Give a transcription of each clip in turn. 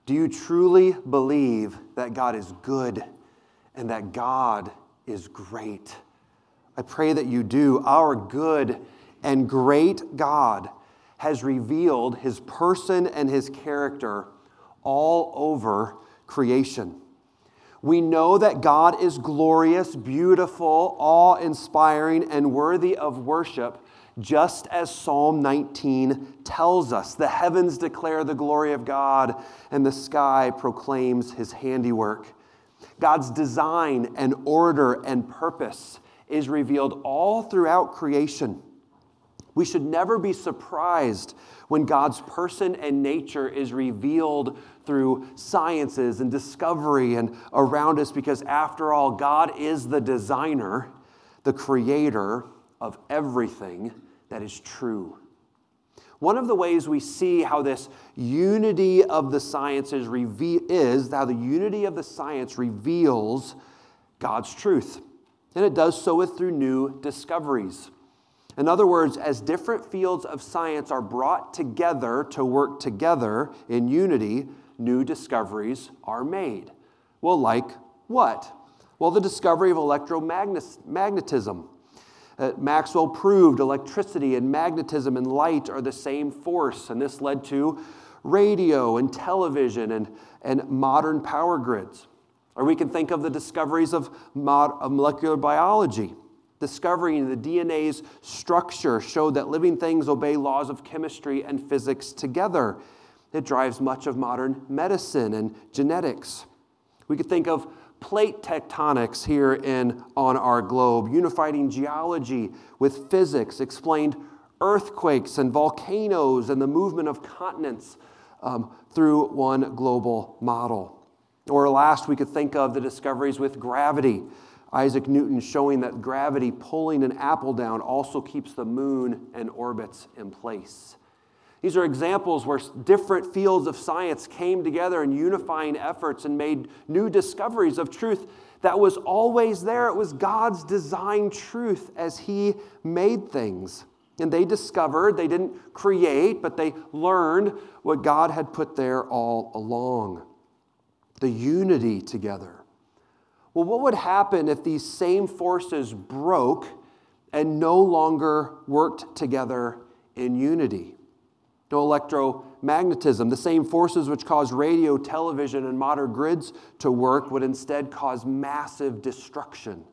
Do you truly believe that God is good and that God is great? I pray that you do. Our good and great God has revealed his person and his character all over creation. We know that God is glorious, beautiful, awe-inspiring, and worthy of worship, just as Psalm 19 tells us. The heavens declare the glory of God, and the sky proclaims his handiwork. God's design and order and purpose is revealed all throughout creation. We should never be surprised when God's person and nature is revealed through sciences and discovery and around us, because after all, God is the designer, the creator of everything that is true. One of the ways we see how this unity of the sciences is how the unity of the science reveals God's truth. And it does so through new discoveries. In other words, as different fields of science are brought together to work together in unity, new discoveries are made. Well, like what? Well, the discovery of electromagnetism. Maxwell proved electricity and magnetism and light are the same force, and this led to radio and television and modern power grids. Or we can think of the discoveries of molecular biology. Discovering the DNA's structure showed that living things obey laws of chemistry and physics together. It drives much of modern medicine and genetics. We could think of plate tectonics here on our globe, unifying geology with physics, explained earthquakes and volcanoes and the movement of continents through one global model. Or last, we could think of the discoveries with gravity. Isaac Newton showing that gravity pulling an apple down also keeps the moon and orbits in place. These are examples where different fields of science came together in unifying efforts and made new discoveries of truth that was always there. It was God's design truth as he made things. And they discovered, they didn't create, but they learned what God had put there all along. The unity together. Well, what would happen if these same forces broke and no longer worked together in unity? No electromagnetism, the same forces which cause radio, television, and modern grids to work would instead cause massive destruction.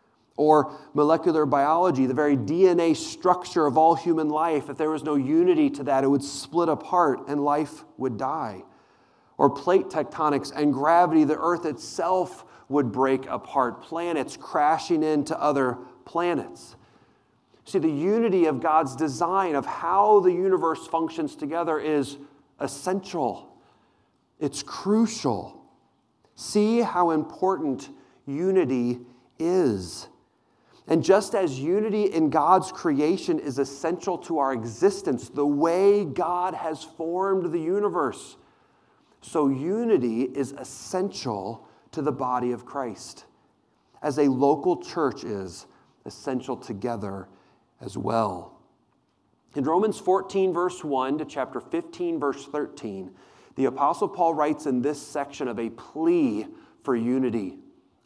Or molecular biology, the very DNA structure of all human life, if there was no unity to that, it would split apart and life would die. Or plate tectonics and gravity, the earth itself would break apart, planets crashing into other planets. See, the unity of God's design of how the universe functions together is essential. It's crucial. See how important unity is. And just as unity in God's creation is essential to our existence, the way God has formed the universe, so unity is essential to the body of Christ, as a local church is essential together as well. In Romans 14, verse 1 to chapter 15, verse 13, the Apostle Paul writes in this section of a plea for unity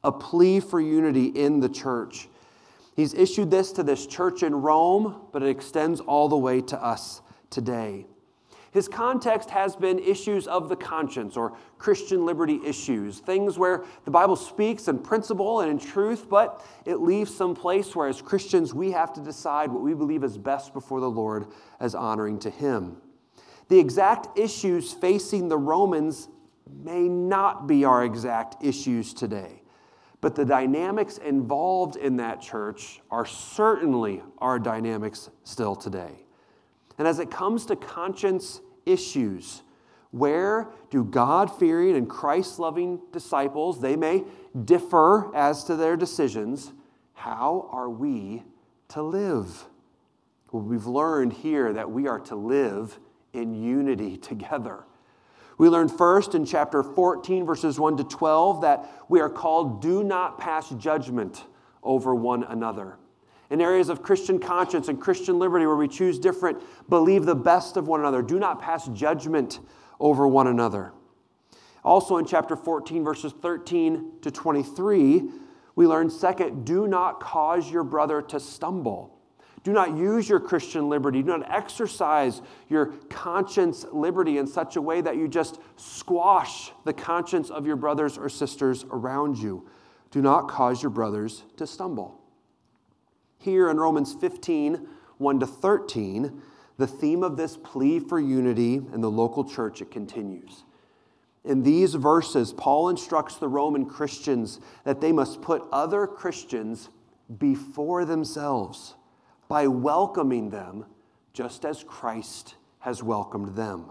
in the church. He's issued this to this church in Rome, but it extends all the way to us today. His context has been issues of the conscience or Christian liberty issues, things where the Bible speaks in principle and in truth, but it leaves some place where as Christians we have to decide what we believe is best before the Lord as honoring to Him. The exact issues facing the Romans may not be our exact issues today, but the dynamics involved in that church are certainly our dynamics still today. And as it comes to conscience issues, where do God-fearing and Christ-loving disciples, they may differ as to their decisions, how are we to live? Well, we've learned here that we are to live in unity together. We learned first in chapter 14, verses 1 to 12, that we are called, do not pass judgment over one another. In areas of Christian conscience and Christian liberty where we choose different, believe the best of one another. Do not pass judgment over one another. Also in chapter 14, verses 13 to 23, we learn, second, do not cause your brother to stumble. Do not use your Christian liberty. Do not exercise your conscience liberty in such a way that you just squash the conscience of your brothers or sisters around you. Do not cause your brothers to stumble. Here in Romans 15, 1 to 13, the theme of this plea for unity in the local church, it continues. In these verses, Paul instructs the Roman Christians that they must put other Christians before themselves by welcoming them just as Christ has welcomed them.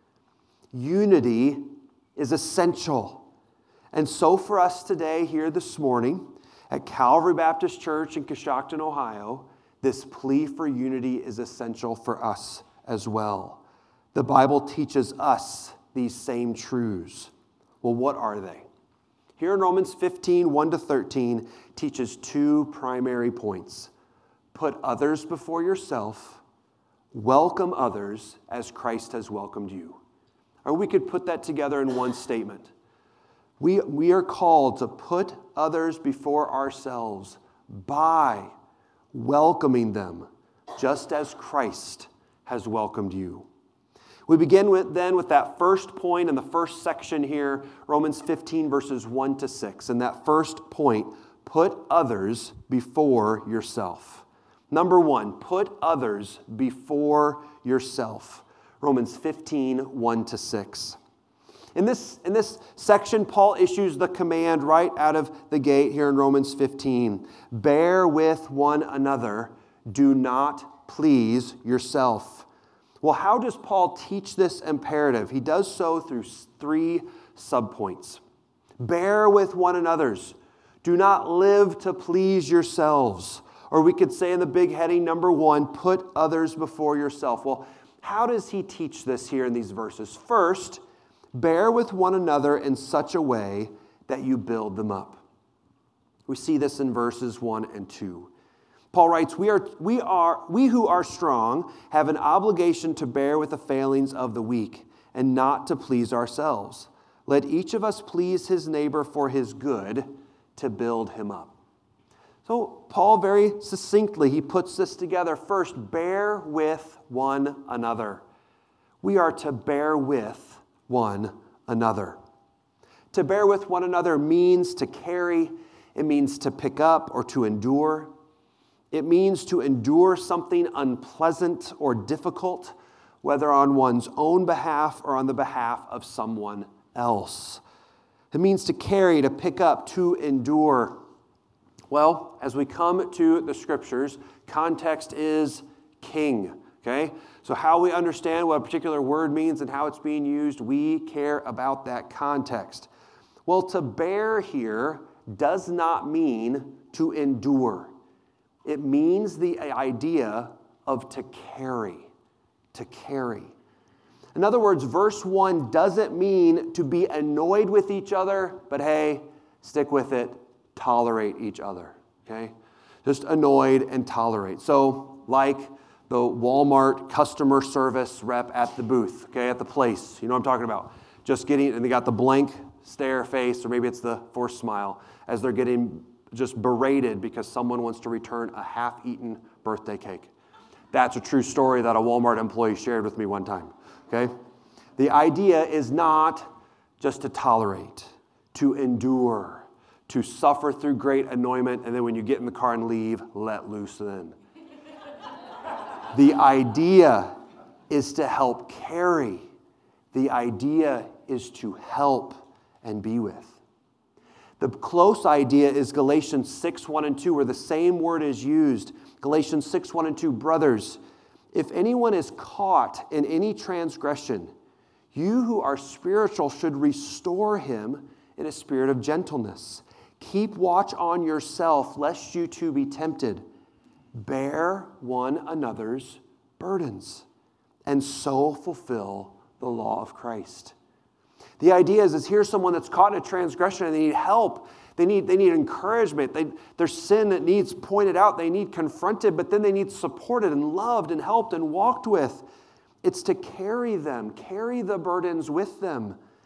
Unity is essential. And so for us today here this morning at Calvary Baptist Church in Coshocton, Ohio, this plea for unity is essential for us as well. The Bible teaches us these same truths. Well, what are they? Here in Romans 15, 1 to 13, teaches two primary points. Put others before yourself. Welcome others as Christ has welcomed you. Or we could put that together in one statement. We are called to put others before ourselves by welcoming them, just as Christ has welcomed you. We begin with that first point in the first section here, Romans 15, verses 1 to 6. And that first point, put others before yourself. Number one, put others before yourself. Romans 15, 1 to 6. In this section, Paul issues the command right out of the gate here in Romans 15. Bear with one another. Do not please yourself. Well, how does Paul teach this imperative? He does so through three subpoints. Bear with one another's. Do not live to please yourselves. Or we could say in the big heading, number one, put others before yourself. Well, how does he teach this here in these verses? First, bear with one another in such a way that you build them up. We see this in verses 1 and 2. Paul writes, we who are strong have an obligation to bear with the failings of the weak and not to please ourselves. Let each of us please his neighbor for his good to build him up. So Paul very succinctly, he puts this together. First, bear with one another. We are to bear with one another. To bear with one another means to carry. It means to pick up or to endure. It means to endure something unpleasant or difficult, whether on one's own behalf or on the behalf of someone else. It means to carry, to pick up, to endure. Well, as we come to the scriptures, context is king, okay? So how we understand what a particular word means and how it's being used, we care about that context. Well, to bear here does not mean to endure. It means the idea of to carry, to carry. In other words, verse 1 doesn't mean to be annoyed with each other, but hey, stick with it, tolerate each other, okay? Just annoyed and tolerate. So like the Walmart customer service rep at the booth, okay, at the place, you know what I'm talking about. Just getting, and they got the blank stare face, or maybe it's the forced smile, as they're getting just berated because someone wants to return a half-eaten birthday cake. That's a true story that a Walmart employee shared with me one time, okay? The idea is not just to tolerate, to endure, to suffer through great annoyment, and then when you get in the car and leave, let loose then. The idea is to help carry. The idea is to help and be with. The close idea is Galatians 6, 1 and 2, where the same word is used. Galatians 6, 1 and 2, brothers, if anyone is caught in any transgression, you who are spiritual should restore him in a spirit of gentleness. Keep watch on yourself, lest you too be tempted. Bear one another's burdens, and so fulfill the law of Christ. The idea is here's someone that's caught in a transgression and they need help. They need encouragement. There's sin that needs pointed out. They need confronted, but then they need supported and loved and helped and walked with. It's to carry them, carry the burdens with them.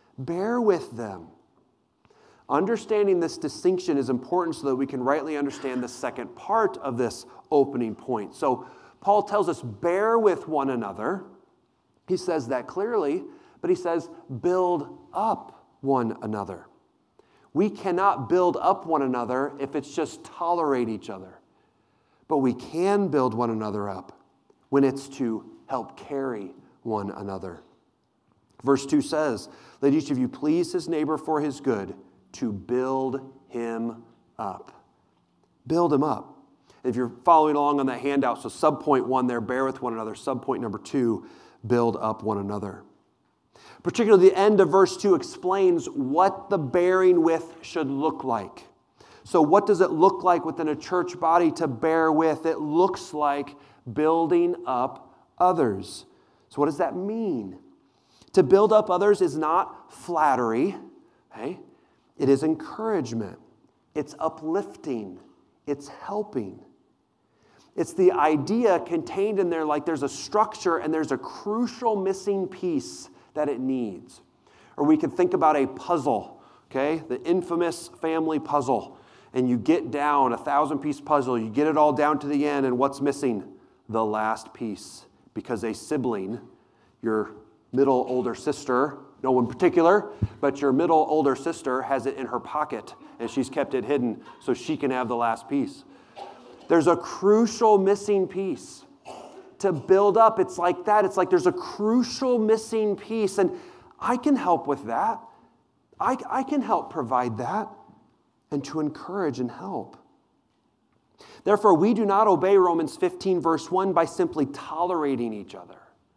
Bear with them. Understanding this distinction is important so that we can rightly understand the second part of this opening point. So Paul tells us, bear with one another. He says that clearly, but he says, build up one another. We cannot build up one another if it's just tolerate each other. But we can build one another up when it's to help carry one another. Verse 2 says, let each of you please his neighbor for his good, to build him up. Build him up. If you're following along on that handout, so subpoint 1 there, bear with one another. Subpoint number 2, build up one another. Particularly the end of verse 2 explains what the bearing with should look like. So what does it look like within a church body to bear with? It looks like building up others. So what does that mean? To build up others is not flattery, okay? It is encouragement. It's uplifting. It's helping. It's the idea contained in there like there's a structure and there's a crucial missing piece that it needs. Or we could think about a puzzle, okay? The infamous family puzzle. And you get down a 1,000-piece puzzle, you get it all down to the end, and what's missing? The last piece. Because a sibling, your middle older sister, no one in particular, but your middle older sister has it in her pocket, and she's kept it hidden so she can have the last piece. There's a crucial missing piece. To build up, it's like that. It's like there's a crucial missing piece, and I can help with that. I can help provide that and to encourage and help. Therefore, we do not obey Romans 15, verse 1 by simply tolerating each other,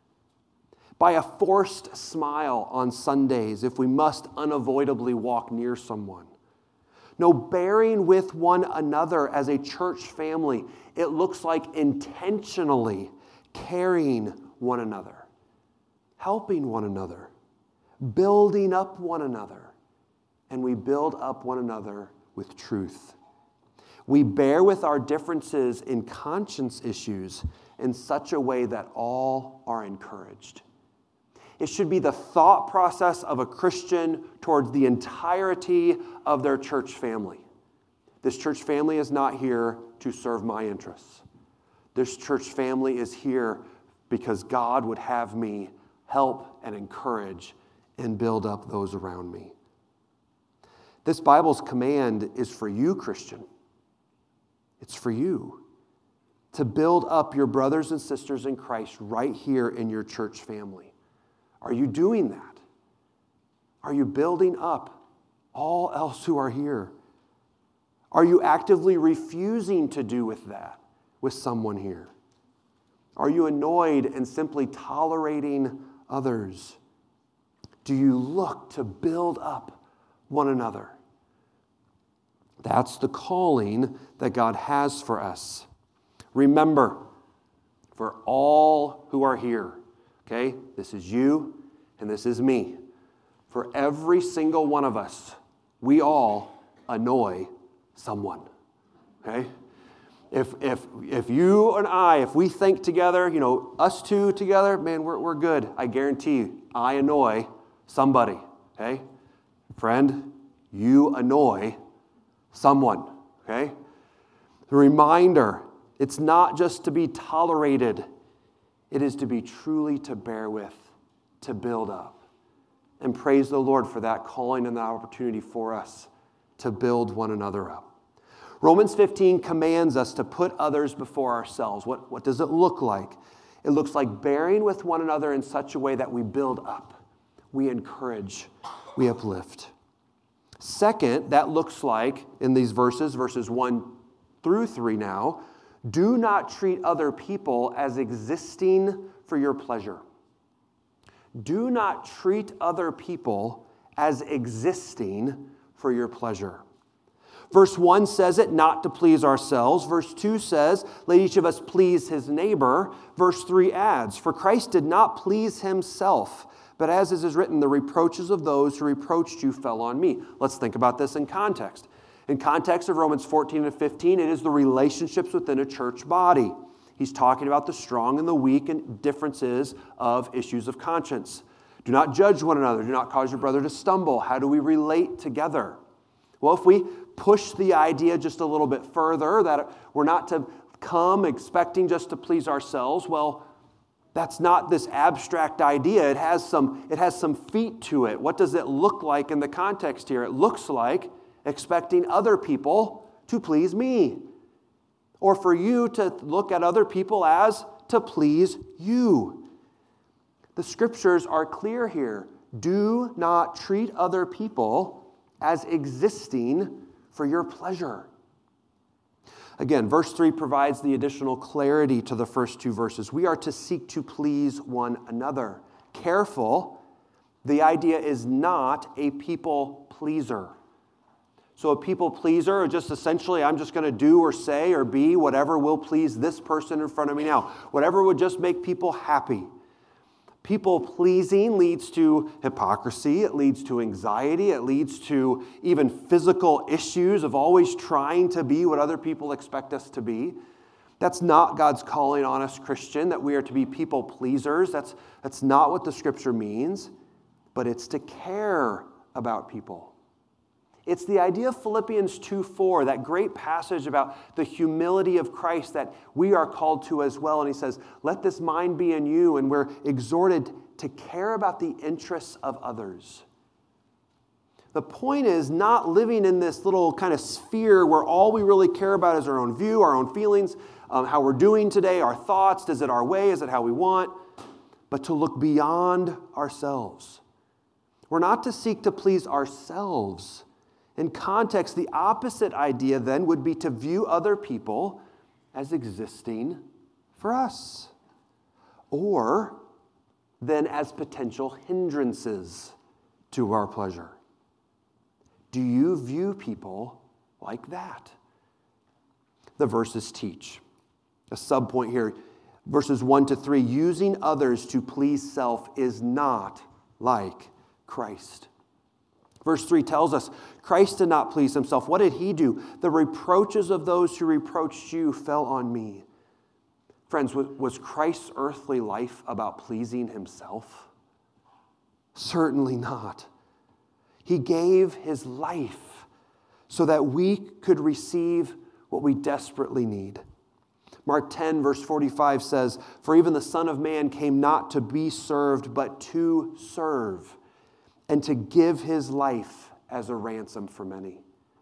by a forced smile on Sundays if we must unavoidably walk near someone. No, bearing with one another as a church family, it looks like intentionally carrying one another, helping one another, building up one another, and we build up one another with truth. We bear with our differences in conscience issues in such a way that all are encouraged. It should be the thought process of a Christian towards the entirety of their church family. This church family is not here to serve my interests. This church family is here because God would have me help and encourage and build up those around me. This Bible's command is for you, Christian. It's for you to build up your brothers and sisters in Christ right here in your church family. Are you doing that? Are you building up all else who are here? Are you actively refusing to do with that with someone here? Are you annoyed and simply tolerating others? Do you look to build up one another? That's the calling that God has for us. Remember, for all who are here, okay, this is you and this is me. For every single one of us, we all annoy someone, okay? If you and I, if we think together, us two together, man, we're good. I guarantee you, I annoy somebody, okay? Friend, you annoy someone, okay? The reminder, it's not just to be tolerated. It is to be truly to bear with, to build up. And praise the Lord for that calling and that opportunity for us to build one another up. Romans 15 commands us to put others before ourselves. What does it look like? It looks like bearing with one another in such a way that we build up, we encourage, we uplift. Second, that looks like, in these verses 1 through 3 now, do not treat other people as existing for your pleasure. Do not treat other people as existing for your pleasure. Verse 1 says it, not to please ourselves. Verse 2 says, let each of us please his neighbor. Verse 3 adds, for Christ did not please himself, but as is written, the reproaches of those who reproached you fell on me. Let's think about this in context. In context of Romans 14 and 15, it is the relationships within a church body. He's talking about the strong and the weak and differences of issues of conscience. Do not judge one another. Do not cause your brother to stumble. How do we relate together? Well, if we push the idea just a little bit further, that we're not to come expecting just to please ourselves, well, that's not this abstract idea. It has some feet to it. What does it look like in the context here? It looks like expecting other people to please me, or for you to look at other people as to please you. The scriptures are clear here. Do not treat other people as existing for your pleasure. Again, verse 3 provides the additional clarity to the first two verses. We are to seek to please one another. Careful, the idea is not a people pleaser. So a people pleaser, just essentially, I'm just going to do or say or be whatever will please this person in front of me now. Whatever would just make people happy. People pleasing leads to hypocrisy, it leads to anxiety, it leads to even physical issues of always trying to be what other people expect us to be. That's not God's calling on us, Christian, that we are to be people pleasers. That's not what the scripture means, but it's to care about people. It's the idea of Philippians 2:4, that great passage about the humility of Christ that we are called to as well. And he says, let this mind be in you, and we're exhorted to care about the interests of others. The point is not living in this little kind of sphere where all we really care about is our own view, our own feelings, how we're doing today, our thoughts. Is it our way? Is it how we want? But to look beyond ourselves. We're not to seek to please ourselves. In context, the opposite idea then would be to view other people as existing for us, or then as potential hindrances to our pleasure. Do you view people like that? The verses teach. A subpoint here, verses 1-3, using others to please self is not like Christ. Verse 3 tells us, Christ did not please himself. What did he do? The reproaches of those who reproached you fell on me. Friends, was Christ's earthly life about pleasing himself? Certainly not. He gave his life so that we could receive what we desperately need. Mark 10, verse 45 says, for even the Son of Man came not to be served, but to serve, and to give his life as a ransom for many.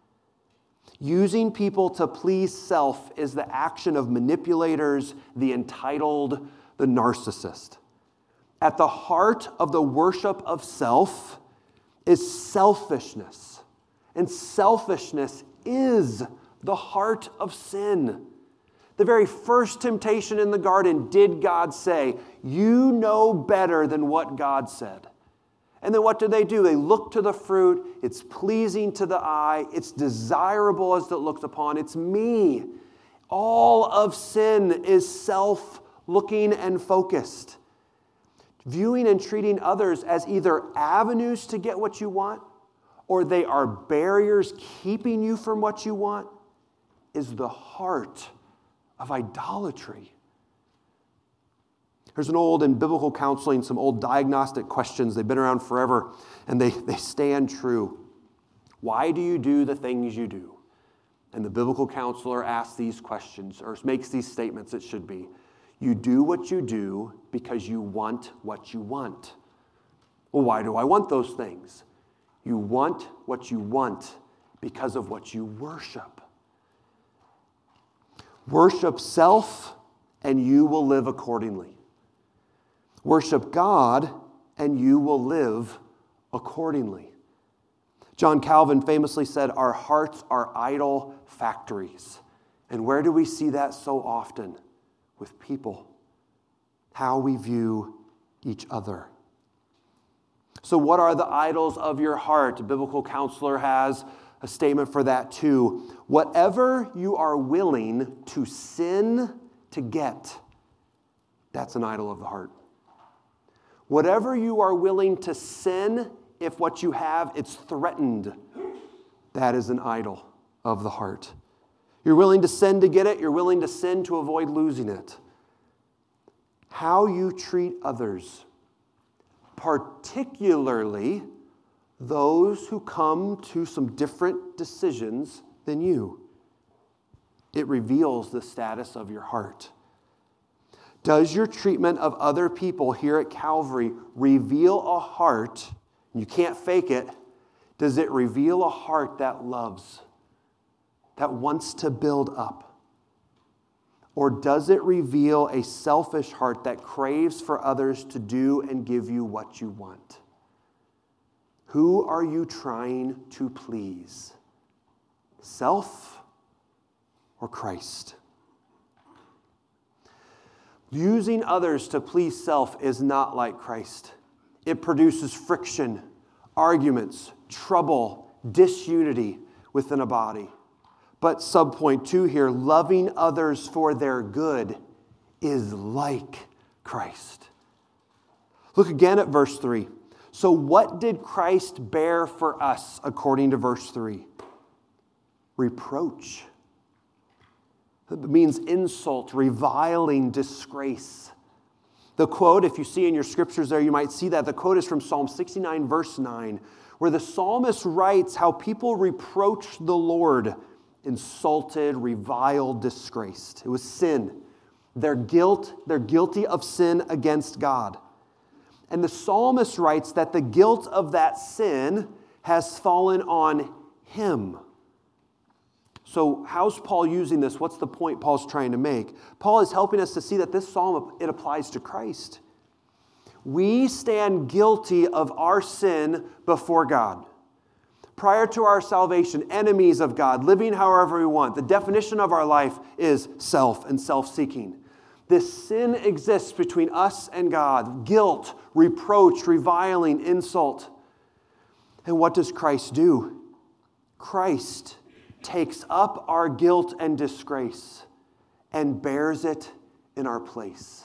Using people to please self is the action of manipulators, the entitled, the narcissist. At the heart of the worship of self is selfishness. And selfishness is the heart of sin. The very first temptation in the garden, did God say, you know better than what God said? And then what do? They look to the fruit. It's pleasing to the eye. It's desirable as it looks upon. It's me. All of sin is self-looking and focused. Viewing and treating others as either avenues to get what you want, or they are barriers keeping you from what you want, is the heart of idolatry. There's an old, in biblical counseling, some old diagnostic questions. They've been around forever, and they stand true. Why do you do the things you do? And the biblical counselor asks these questions, or makes these statements, it should be. You do what you do because you want what you want. Well, why do I want those things? You want what you want because of what you worship. Worship self, and you will live accordingly. Worship God, and you will live accordingly. John Calvin famously said, our hearts are idol factories. And where do we see that so often? With people. How we view each other. So what are the idols of your heart? A biblical counselor has a statement for that too. Whatever you are willing to sin to get, that's an idol of the heart. Whatever you are willing to sin, if what you have, it's threatened, that is an idol of the heart. You're willing to sin to get it. You're willing to sin to avoid losing it. How you treat others particularly those who come to some different decisions than you. It reveals the status of your heart. Does your treatment of other people here at Calvary reveal a heart, you can't fake it, does it reveal a heart that loves, that wants to build up? Or does it reveal a selfish heart that craves for others to do and give you what you want? Who are you trying to please? Self or Christ? Using others to please self is not like Christ. It produces friction, arguments, trouble, disunity within a body. But subpoint 2 here, loving others for their good is like Christ. Look again at verse 3. So what did Christ bear for us according to verse 3? Reproach. It means insult, reviling, disgrace. The quote, if you see in your scriptures there, you might see that. The quote is from Psalm 69, verse 9, where the psalmist writes how people reproach the Lord, insulted, reviled, disgraced. It was sin. They're guilty of sin against God. And the psalmist writes that the guilt of that sin has fallen on him. So how's Paul using this? What's the point Paul's trying to make? Paul is helping us to see that this psalm, it applies to Christ. We stand guilty of our sin before God. Prior to our salvation, enemies of God, living however we want. The definition of our life is self and self-seeking. This sin exists between us and God. Guilt, reproach, reviling, insult. And what does Christ do? Christ takes up our guilt and disgrace and bears it in our place.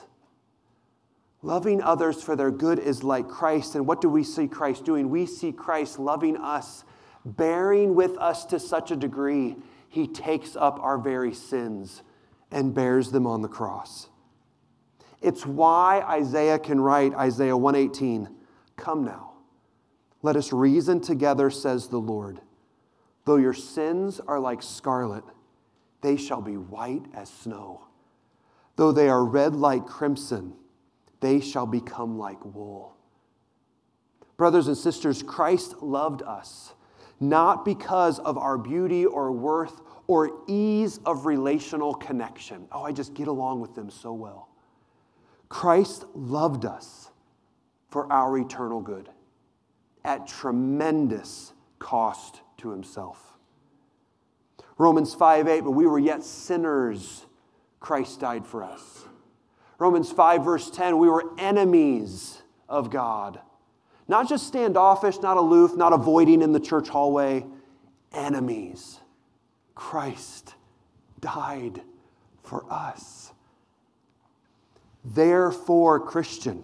Loving others for their good is like Christ. And what do we see Christ doing? We see Christ loving us, bearing with us to such a degree, he takes up our very sins and bears them on the cross. It's why Isaiah can write, Isaiah 1:18, "Come now, let us reason together, says the Lord. Though your sins are like scarlet, they shall be white as snow. Though they are red like crimson, they shall become like wool." Brothers and sisters, Christ loved us, not because of our beauty or worth or ease of relational connection. Oh, I just get along with them so well. Christ loved us for our eternal good at tremendous cost to himself. Romans 5:8, but we were yet sinners, Christ died for us. Romans 5 verse 10, we were enemies of God. Not just standoffish, not aloof, not avoiding in the church hallway, enemies. Christ died for us. Therefore, Christian,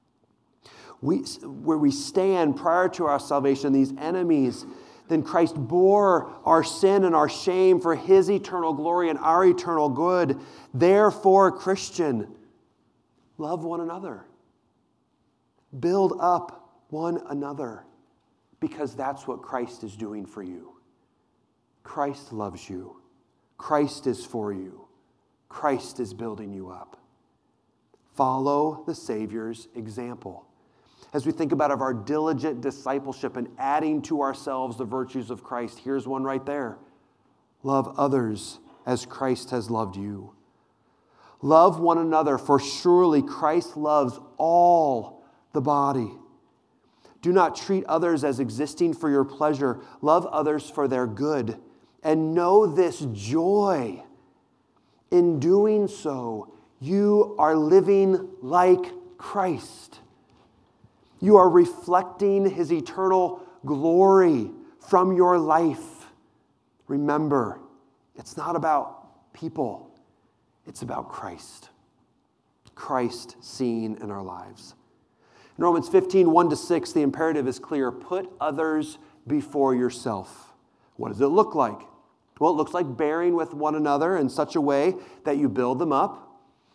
where we stand prior to our salvation, these enemies, then Christ bore our sin and our shame for his eternal glory and our eternal good. Therefore, Christian, love one another. Build up one another, because that's what Christ is doing for you. Christ loves you. Christ is for you. Christ is building you up. Follow the Savior's example. As we think about our diligent discipleship and adding to ourselves the virtues of Christ, here's one right there. Love others as Christ has loved you. Love one another, for surely Christ loves all the body. Do not treat others as existing for your pleasure. Love others for their good. And know this joy. In doing so, you are living like Christ. You are reflecting his eternal glory from your life. Remember, it's not about people. It's about Christ. Christ seen in our lives. In Romans 15, 1-6, the imperative is clear. Put others before yourself. What does it look like? Well, it looks like bearing with one another in such a way that you build them up,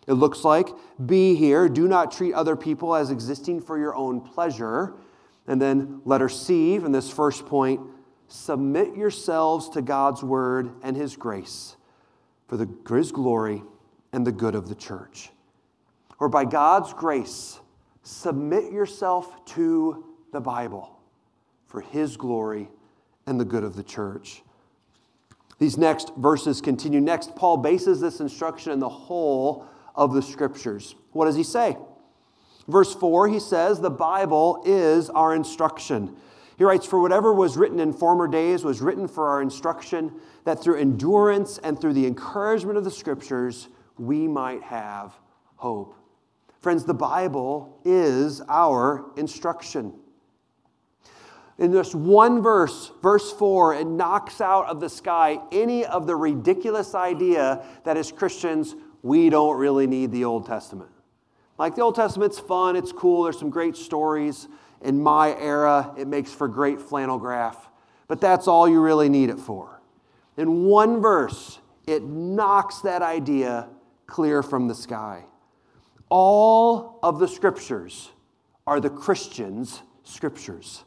It looks like, be here, do not treat other people as existing for your own pleasure. And then letter C, in this first point, submit yourselves to God's word and his grace for his glory and the good of the church. Or by God's grace, submit yourself to the Bible for his glory and the good of the church. These next verses continue. Next, Paul bases this instruction in the whole of the Scriptures. What does he say? Verse 4, he says, the Bible is our instruction. He writes, for whatever was written in former days was written for our instruction, that through endurance and through the encouragement of the Scriptures, we might have hope. Friends, the Bible is our instruction. In just one verse, verse 4, it knocks out of the sky any of the ridiculous idea that as Christians, we don't really need the Old Testament. Like the Old Testament's fun, it's cool, there's some great stories. In my era, it makes for great flannel graph. But that's all you really need it for. In one verse, it knocks that idea clear from the sky. All of the Scriptures are the Christian's Scriptures.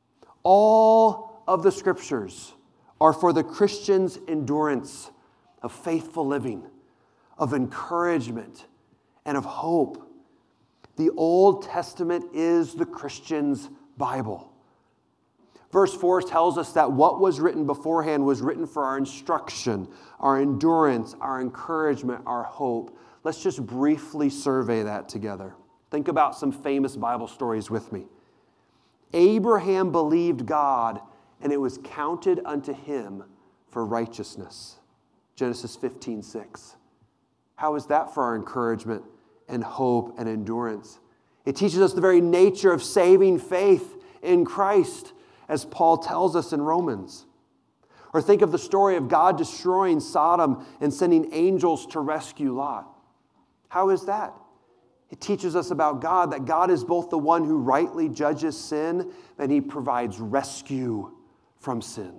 All of the Scriptures are for the Christian's endurance of faithful living, of encouragement, and of hope. The Old Testament is the Christian's Bible. Verse 4 tells us that what was written beforehand was written for our instruction, our endurance, our encouragement, our hope. Let's just briefly survey that together. Think about some famous Bible stories with me. Abraham believed God, and it was counted unto him for righteousness. Genesis 15:6. How is that for our encouragement and hope and endurance? It teaches us the very nature of saving faith in Christ, as Paul tells us in Romans. Or think of the story of God destroying Sodom and sending angels to rescue Lot. How is that? It teaches us about God, that God is both the one who rightly judges sin, and he provides rescue from sin.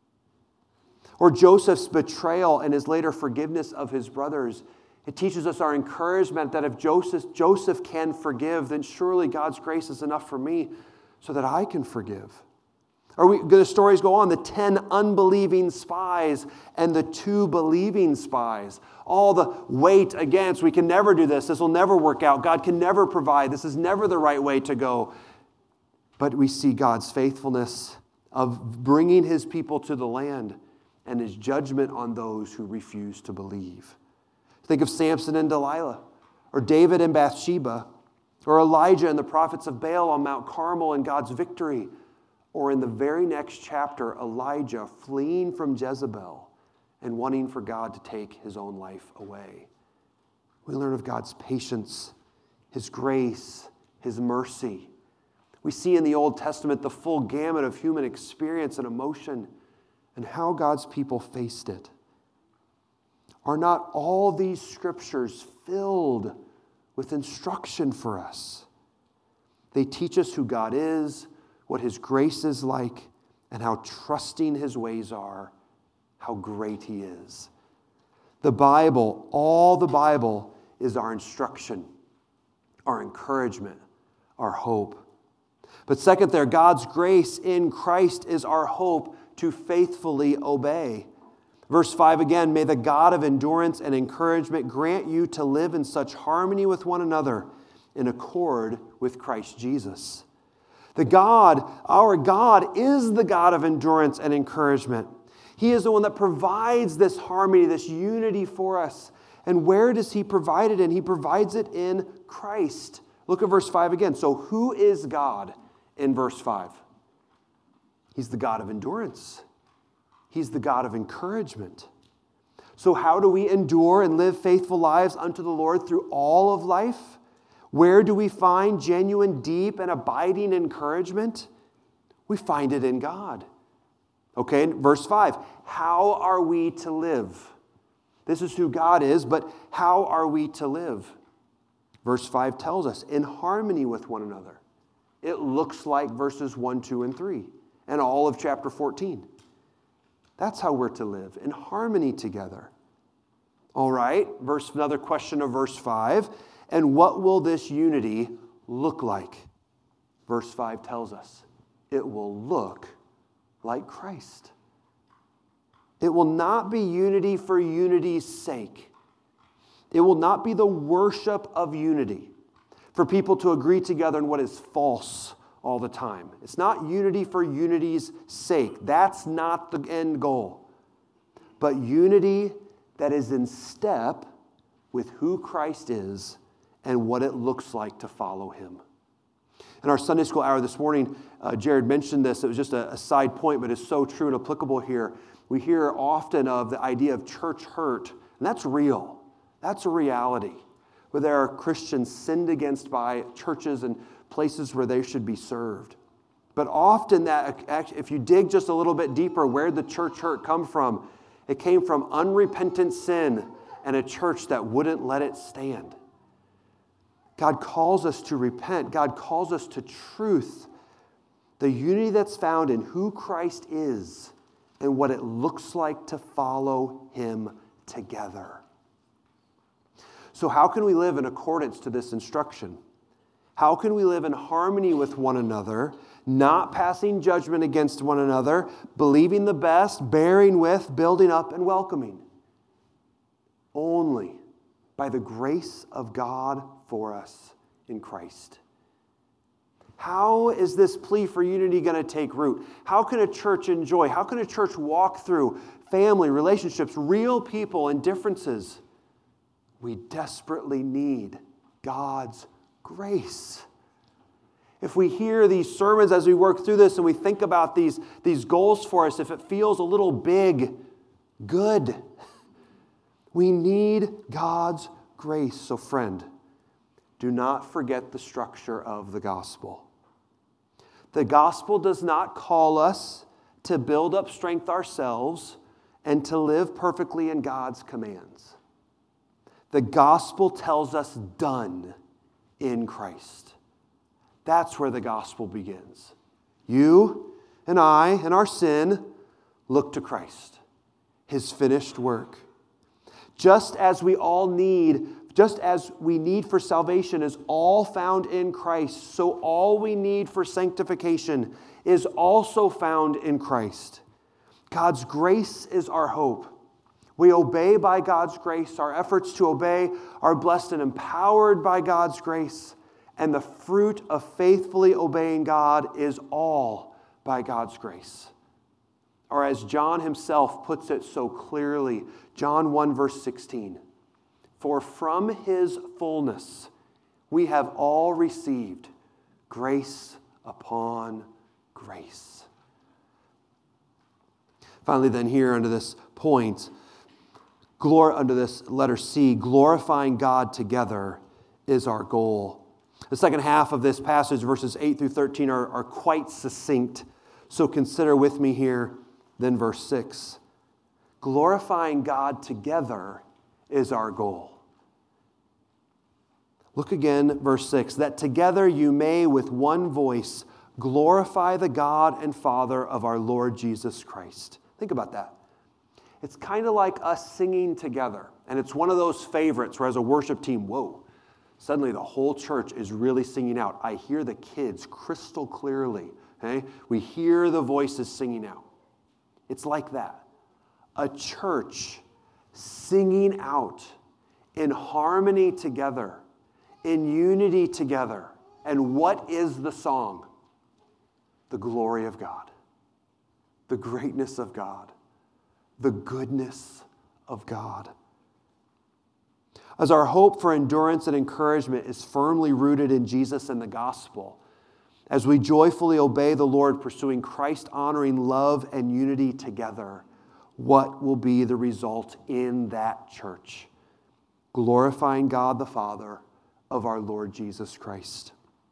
Or Joseph's betrayal and his later forgiveness of his brothers. It teaches us our encouragement that if Joseph can forgive, then surely God's grace is enough for me so that I can forgive. Or the stories go on, the 10 unbelieving spies and the 2 believing spies. All the weight against, we can never do this. This will never work out. God can never provide. This is never the right way to go. But we see God's faithfulness of bringing his people to the land and his judgment on those who refuse to believe. Think of Samson and Delilah, or David and Bathsheba, or Elijah and the prophets of Baal on Mount Carmel and God's victory. Or in the very next chapter, Elijah fleeing from Jezebel and wanting for God to take his own life away. We learn of God's patience, his grace, his mercy. We see in the Old Testament the full gamut of human experience and emotion and how God's people faced it. Are not all these scriptures filled with instruction for us? They teach us who God is, what his grace is like, and how trusting his ways are, how great he is. The Bible, all the Bible, is our instruction, our encouragement, our hope. But second there, God's grace in Christ is our hope to faithfully obey. Verse 5 again, may the God of endurance and encouragement grant you to live in such harmony with one another in accord with Christ Jesus. The God, our God, is the God of endurance and encouragement. He is the one that provides this harmony, this unity for us. And where does he provide it in? He provides it in Christ. Look at verse 5 again. So who is God in verse 5? He's the God of endurance. He's the God of encouragement. So how do we endure and live faithful lives unto the Lord through all of life? Where do we find genuine, deep, and abiding encouragement? We find it in God. Okay, verse 5. How are we to live? This is who God is, but how are we to live? Verse 5 tells us, in harmony with one another. It looks like verses 1, 2, and 3, and all of chapter 14. That's how we're to live, in harmony together. All right, another question of verse 5. And what will this unity look like? Verse 5 tells us it will look like Christ. It will not be unity for unity's sake. It will not be the worship of unity for people to agree together in what is false all the time. It's not unity for unity's sake. That's not the end goal. But unity that is in step with who Christ is and what it looks like to follow him. In our Sunday school hour this morning, Jared mentioned this. It was just a side point, but it's so true and applicable here. We hear often of the idea of church hurt, and that's real. That's a reality, where there are Christians sinned against by churches and places where they should be served. But often, that if you dig just a little bit deeper, where did the church hurt come from? It came from unrepentant sin and a church that wouldn't let it stand. God calls us to repent. God calls us to truth. The unity that's found in who Christ is and what it looks like to follow him together. So how can we live in accordance to this instruction? How can we live in harmony with one another, not passing judgment against one another, believing the best, bearing with, building up, and welcoming? Only by the grace of God for us in Christ. How is this plea for unity going to take root? How can a church enjoy? How can a church walk through family, relationships, real people, and differences? We desperately need God's grace. If we hear these sermons as we work through this and we think about these goals for us, if it feels a little big, good. We need God's grace. So friend, do not forget the structure of the gospel. The gospel does not call us to build up strength ourselves and to live perfectly in God's commands. The gospel tells us done in Christ. That's where the gospel begins. You and I and our sin look to Christ, his finished work. Just as we need for salvation is all found in Christ, so all we need for sanctification is also found in Christ. God's grace is our hope. We obey by God's grace. Our efforts to obey are blessed and empowered by God's grace. And the fruit of faithfully obeying God is all by God's grace. Or as John himself puts it so clearly, John 1 verse 16, for from his fullness we have all received grace upon grace. Finally then here under this point, under this letter C, glorifying God together is our goal. The second half of this passage, verses 8 through 13, are quite succinct. So consider with me here, then verse 6. Glorifying God together is our goal. Look again, verse 6. That together you may with one voice glorify the God and Father of our Lord Jesus Christ. Think about that. It's kind of like us singing together. And it's one of those favorites where as a worship team, whoa, suddenly the whole church is really singing out. I hear the kids crystal clearly. Okay? We hear the voices singing out. It's like that. A church singing out in harmony together, in unity together. And what is the song? The glory of God, the greatness of God, the goodness of God. As our hope for endurance and encouragement is firmly rooted in Jesus and the gospel, as we joyfully obey the Lord, pursuing Christ-honoring love and unity together, what will be the result in that church? Glorifying God the Father of our Lord Jesus Christ.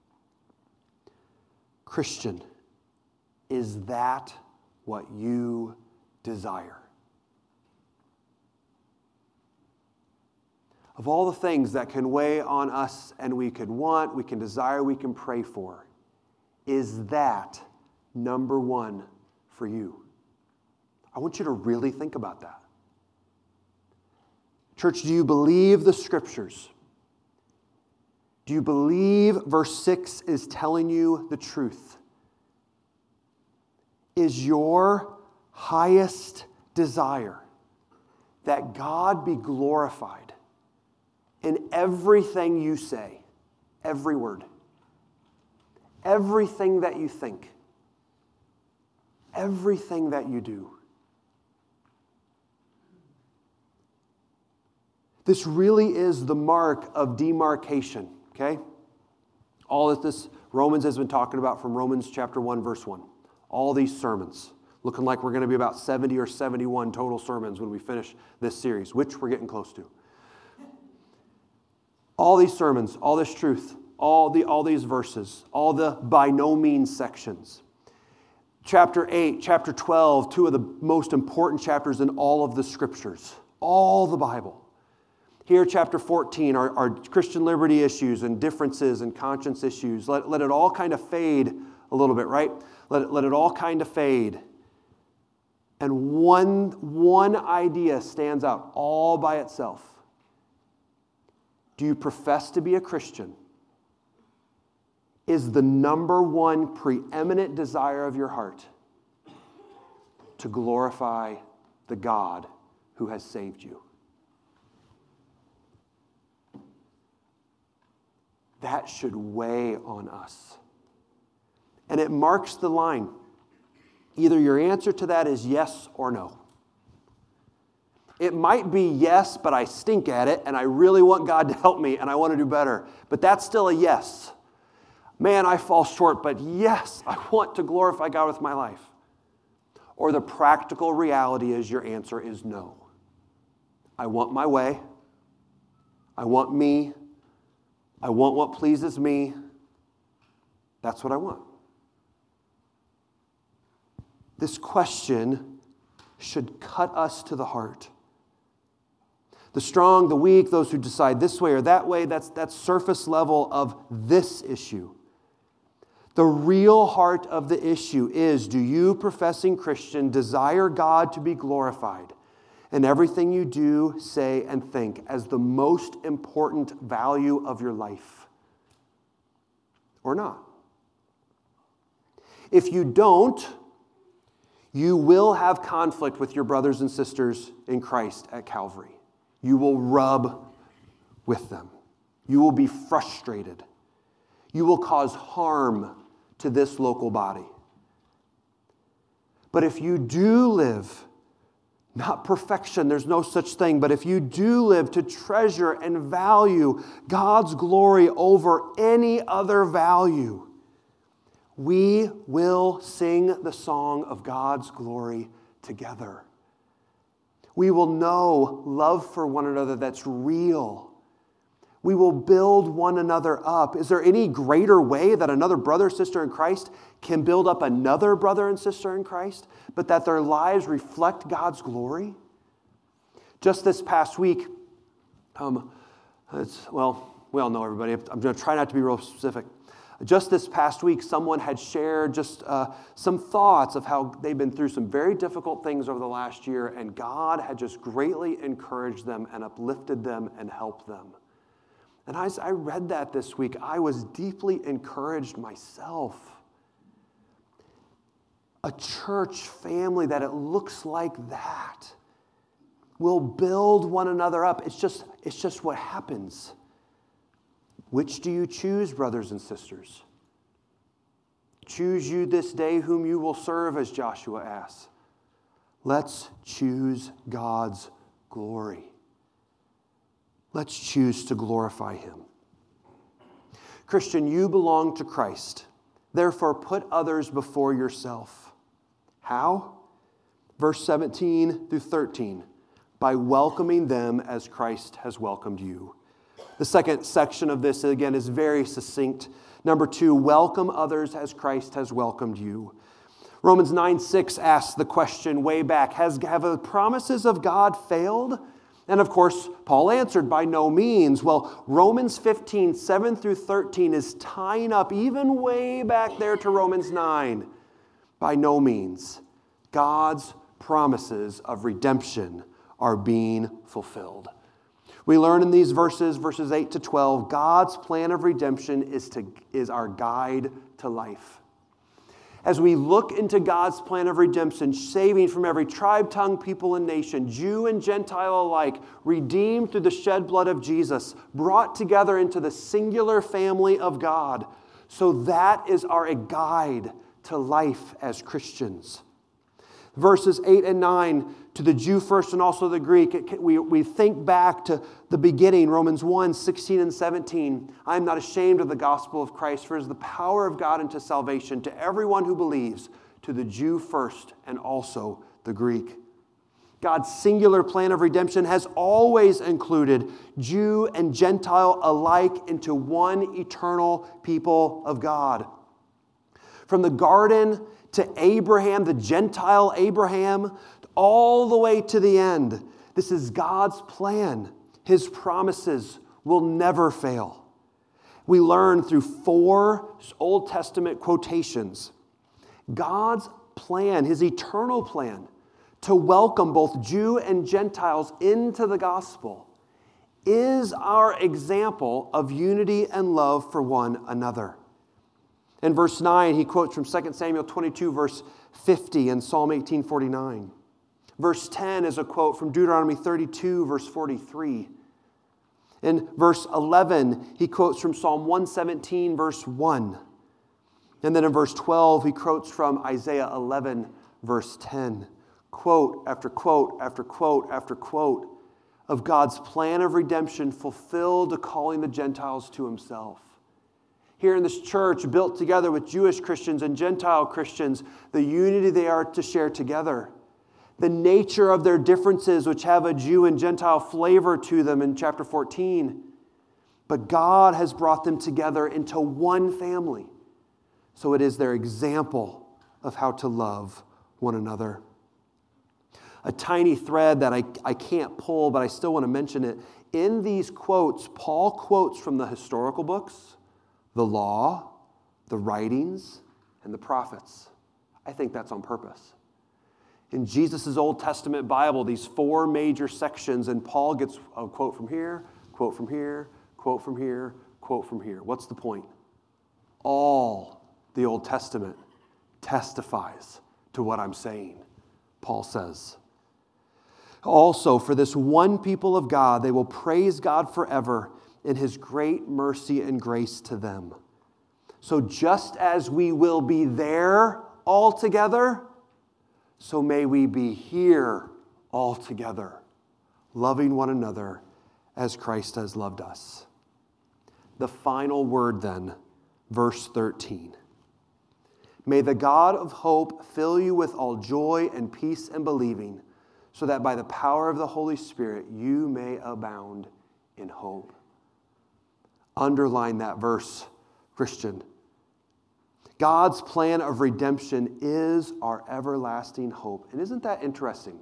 Christian, is that what you desire? Of all the things that can weigh on us and we could want, we can desire, we can pray for, is that number one for you? I want you to really think about that. Church, do you believe the Scriptures? Do you believe verse 6 is telling you the truth? Is your highest desire that God be glorified in everything you say, every word, everything that you think, everything that you do? This really is the mark of demarcation, okay? All that this Romans has been talking about from Romans chapter 1, verse 1. All these sermons. Looking like we're going to be about 70 or 71 total sermons when we finish this series, which we're getting close to. All these sermons, all this truth, all these verses, all the by no means sections. Chapter 8, chapter 12, two of the most important chapters in all of the Scriptures. All the Bible. Here, chapter 14, are Christian liberty issues and differences and conscience issues. Let it all kind of fade a little bit, right? Let it all kind of fade. And one idea stands out all by itself. Do you profess to be a Christian? Is the number one preeminent desire of your heart to glorify the God who has saved you? That should weigh on us. And it marks the line. Either your answer to that is yes or no. It might be yes, but I stink at it, and I really want God to help me, and I want to do better. But that's still a yes. Man, I fall short, but yes, I want to glorify God with my life. Or the practical reality is your answer is no. I want my way. I want me. I want what pleases me. That's what I want. This question should cut us to the heart. The strong, the weak, those who decide this way or that way, that's surface level of this issue. The real heart of the issue is, do you, professing Christian, desire God to be glorified in everything you do, say, and think as the most important value of your life? Or not? If you don't, you will have conflict with your brothers and sisters in Christ at Calvary. You will rub with them. You will be frustrated. You will cause harm to this local body. But if you do live, not perfection, there's no such thing, but if you do live to treasure and value God's glory over any other value, we will sing the song of God's glory together. We will know love for one another that's real. We will build one another up. Is there any greater way that another brother or sister in Christ can build up another brother and sister in Christ, but that their lives reflect God's glory? Just this past week, we all know everybody. I'm going to try not to be real specific. Just this past week, someone had shared just some thoughts of how they've been through some very difficult things over the last year, and God had just greatly encouraged them and uplifted them and helped them. And as I read that this week, I was deeply encouraged myself. A church family that it looks like that will build one another up. It's just what happens. Which do you choose, brothers and sisters? Choose you this day whom you will serve, as Joshua asks. Let's choose God's glory. Let's choose to glorify Him. Christian, you belong to Christ. Therefore, put others before yourself. How? Verse 17 through 13. By welcoming them as Christ has welcomed you. The second section of this, again, is very succinct. Number 2, welcome others as Christ has welcomed you. Romans 9:6 asks the question way back, have the promises of God failed? And of course, Paul answered, by no means. Well, Romans 15:7 through 13 is tying up even way back there to Romans 9. By no means. God's promises of redemption are being fulfilled. We learn in these verses 8 to 12, God's plan of redemption is our guide to life. As we look into God's plan of redemption, saving from every tribe, tongue, people, and nation, Jew and Gentile alike, redeemed through the shed blood of Jesus, brought together into the singular family of God. So that is our guide to life as Christians. Verses 8 and 9, to the Jew first and also the Greek, we think back to the beginning, Romans 1, 16 and 17. I am not ashamed of the gospel of Christ, for it is the power of God unto salvation to everyone who believes, to the Jew first and also the Greek. God's singular plan of redemption has always included Jew and Gentile alike into one eternal people of God. From the garden to Abraham, the Gentile Abraham, all the way to the end. This is God's plan. His promises will never fail. We learn through 4 Old Testament quotations God's plan, His eternal plan, to welcome both Jew and Gentiles into the gospel is our example of unity and love for one another. In verse 9, he quotes from 2 Samuel 22, verse 50 and Psalm 18:49. Verse 10 is a quote from Deuteronomy 32, verse 43. In verse 11, he quotes from Psalm 117, verse 1. And then in verse 12, he quotes from Isaiah 11, verse 10. Quote after quote after quote after quote of God's plan of redemption fulfilled to calling the Gentiles to Himself. Here in this church, built together with Jewish Christians and Gentile Christians, the unity they are to share together. The nature of their differences, which have a Jew and Gentile flavor to them in chapter 14. But God has brought them together into one family. So it is their example of how to love one another. A tiny thread that I can't pull, but I still want to mention it. In these quotes, Paul quotes from the historical books, the law, the writings, and the prophets. I think that's on purpose. In Jesus' Old Testament Bible, these 4 major sections, and Paul gets a quote from here, quote from here, quote from here, quote from here. What's the point? All the Old Testament testifies to what I'm saying, Paul says. Also, for this one people of God, they will praise God forever in His great mercy and grace to them. So just as we will be there all together, so may we be here all together, loving one another as Christ has loved us. The final word then, verse 13. May the God of hope fill you with all joy and peace in believing, so that by the power of the Holy Spirit you may abound in hope. Underline that verse, Christian. God's plan of redemption is our everlasting hope. And isn't that interesting?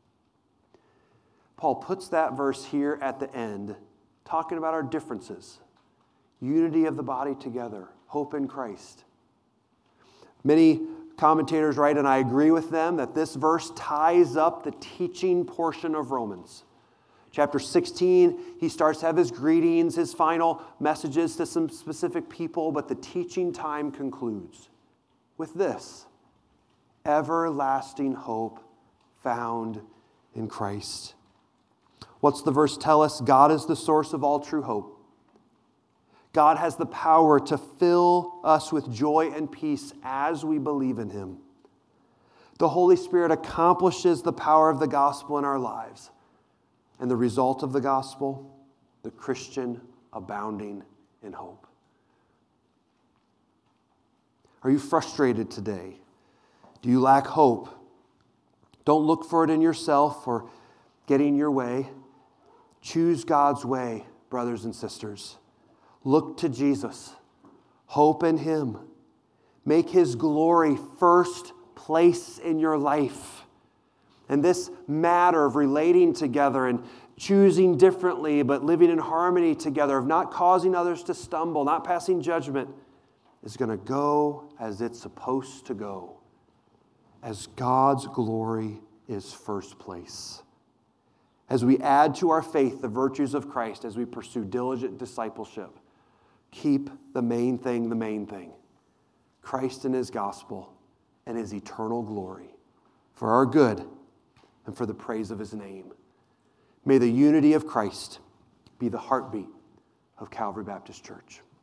Paul puts that verse here at the end, talking about our differences, unity of the body together, hope in Christ. Many commentators write, and I agree with them, that this verse ties up the teaching portion of Romans. Chapter 16, he starts to have his greetings, his final messages to some specific people, but the teaching time concludes with this: everlasting hope found in Christ. What's the verse tell us? God is the source of all true hope. God has the power to fill us with joy and peace as we believe in Him. The Holy Spirit accomplishes the power of the gospel in our lives. And the result of the gospel, the Christian abounding in hope. Are you frustrated today? Do you lack hope? Don't look for it in yourself or getting your way. Choose God's way, brothers and sisters. Look to Jesus. Hope in Him. Make His glory first place in your life. And this matter of relating together and choosing differently but living in harmony together, of not causing others to stumble, not passing judgment, is going to go as it's supposed to go, as God's glory is first place. as we add to our faith the virtues of Christ, as we pursue diligent discipleship, keep the main thing, Christ and his gospel and his eternal glory, for our good and for the praise of his name. May the unity of Christ be the heartbeat of Calvary Baptist Church.